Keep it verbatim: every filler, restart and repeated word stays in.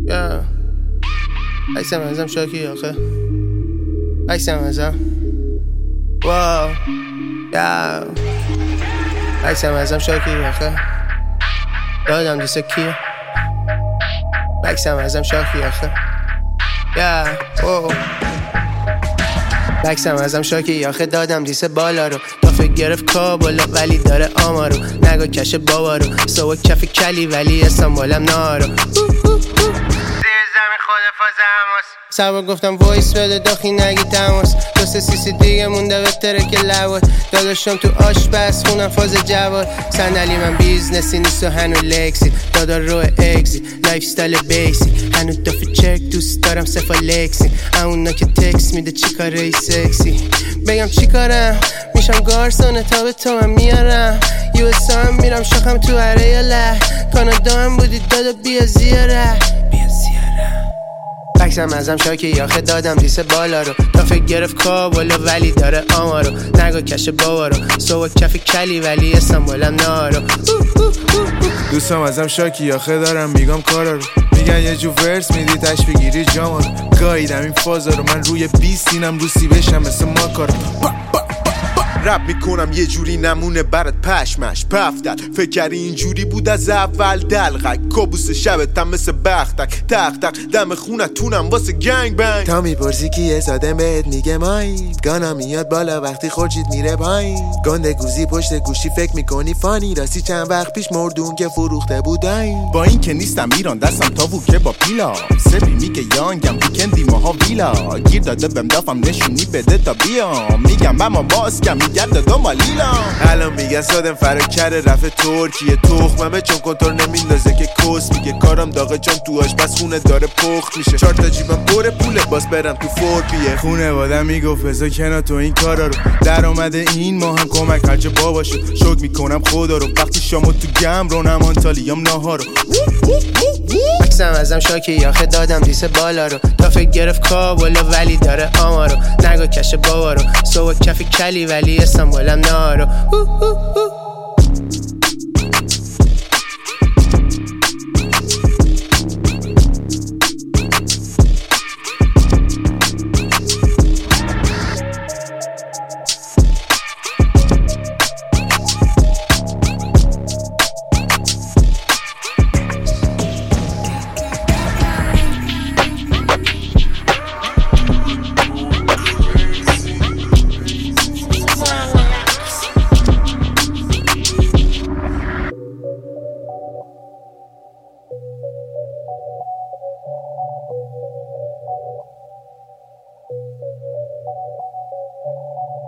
یا عکسم ازم شاکی آخه عکسم ازم واو یا عکسم ازم شاکی آخه دادم دیسه کیه عکسم ازم شاکی آخه یا واو بکسم ازم شاکی آخه دادم دیسه بالا رو دافه گرفت کابلا ولی داره آمارو نگاه کش بابا رو سوا کف کلی ولی استانبولم نارو زیر زمین خود فاز هماس سبا گفتم وایس بده داخی نگی تماس دوست سیسی دیگه مونده به ترک لواد داداشم تو آشپز خونم فاز جواد صندلی من بیزنسی نیست و هنو لکسی دادا رو اگزی لایف ستایل بیسی هنو دافه چرک دوست دارم سفا لکسی اونا که تکس میده چی کاره سکسی بگم چی کارم میشم گارسونه تا به تو هم میارم یو اس هم میرم شاخم تو هره له کانادا هم بودی دادا بیا زیاره بیا زیاره بکسم ازم شاکی آخه دادم دیسه بالا رو دافه گرفت کابلا ولی داره آمارو نگاه کش بابا رو سوا کف کلی ولی استانبولم نارو دوستم ازم شاکی آخه دارم میگم کارا رو میگن یه جو ورس میدی تش بگیری جاما رو گاییدم این فازا رو من روی بیست اینم روسی بشم مثل ماکارو رپ میکنم یه جوری نمونه برات پشمش پفتت فکر کردی اینجوری بود از اول دلغک کابوس شبتم مثل بختک تق تق دم خونتونم واسه گنگ بنگ تا میپرسی کیه سادم بهت میگه مایی گانا میاد بالا وقتی خورشید میره پایین گنده گوزی پشت گوشی فکر میکنی فانی راستی چند وقت پیش مردون که فروخته بودن با این که نیستم ایران دستم تاووکه با پیلا سبی میگه یانگم ویکندی ماها ویلا گیر داده بهم دافم نشونی بده تا بیام میگم اما باز کم گرد دنبال لیلام الان میگن سادم فرا کره رفت ترکیه تخممه چون کنترل نمیندازه که کس میگه کارم داغه چون تو آشپز خونه داره پخت میشه چهار تا جیبم پر پوله باز برم تو فورپیه خونه وادم میگفت بذار کنار تو این کارا رو در اومده این ما هم کمک هرچ بابا شد شک میکنم خدا رو وقتی شما تو گم رو نمان تالیام ناهارو بکسم ازم شاکی آخه دادم دیسه بالا رو دافه گرفت کابلا ولی داره آمارو نگاه کش بابا رو سوا کف کلی ولی استانبولم نارو